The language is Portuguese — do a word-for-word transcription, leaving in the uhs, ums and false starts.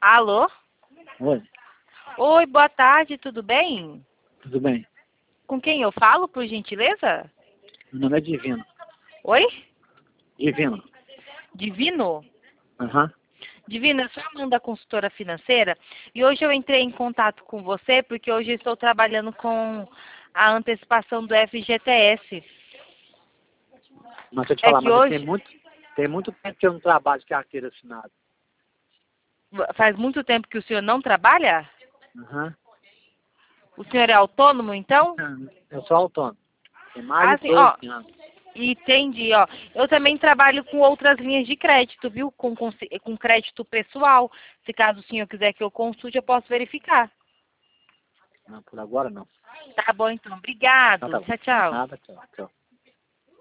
Alô? Oi, Oi, boa tarde, tudo bem? tudo bem? Com quem eu falo, por gentileza? Meu nome é Divino. Oi? Divino. Divino? Aham. Divino, eu sou a Amanda, consultora financeira, e hoje eu entrei em contato com você porque hoje eu estou trabalhando com a antecipação do F G T S. Mas deixa eu te É falar, que mas tem hoje muito, tem muito tempo que eu não trabalho de carteira assinada. faz muito tempo que o senhor não trabalha? Aham. O senhor é autônomo, então? Eu sou autônomo. Tem mais Ah, de sim, ó. doze anos. Entendi, ó. Eu também trabalho com outras linhas de crédito, viu? Com, com, com crédito pessoal. Se caso o senhor quiser que eu consulte, eu posso verificar. Não, por agora não. Tá bom, então. Então Obrigado. tá bom. Tchau, tchau. Nada, tchau, tchau.